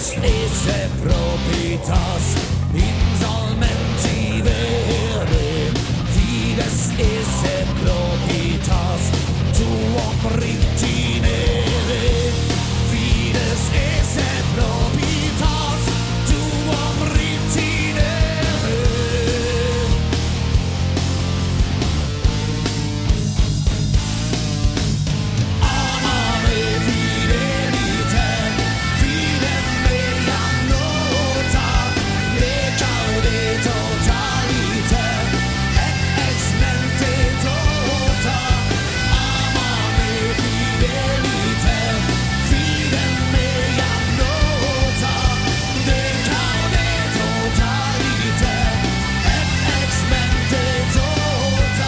esse propritas insolventi vere, fides esse propritas tuo britti nere, fides esse propritas tuo britti nere. Amame fidelite, fidem mea nota, decaude totalite, et ex mente tota. Amame fidelite, fidem mea nota, decaude totalite, et ex mente tota.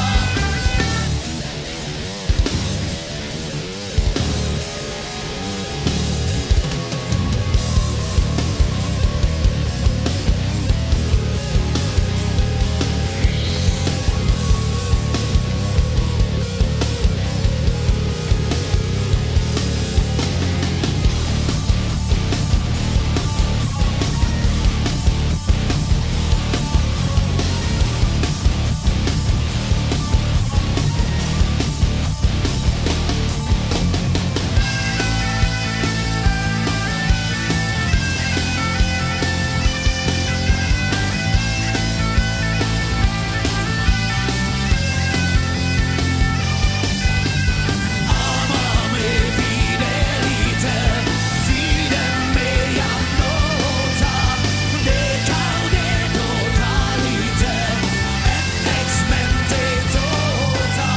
Amame fidelite, fidem mea nota, decaude totalite, et ex mente tota.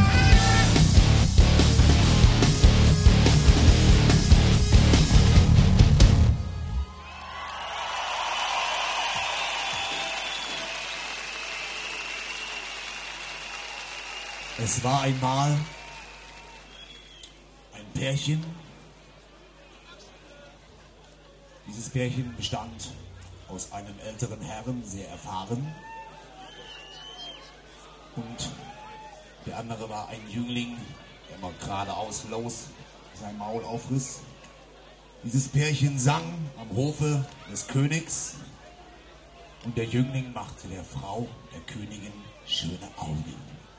Es war einmal ein Pärchen. Dieses Pärchen bestand aus einem älteren Herrn, sehr erfahren. Und der andere war ein Jüngling, der mal geradeaus los sein Maul aufriss. Dieses Pärchen sang am Hofe des Königs und der Jüngling machte der Frau, der Königin, schöne Augen.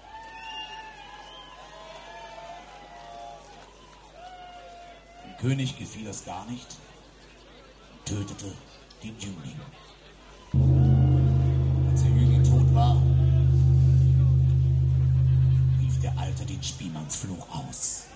Dem König gefiel das gar nicht und tötete den Jüngling. Als der Jüngling tot war, rief der Alte den Spielmannsfluch aus.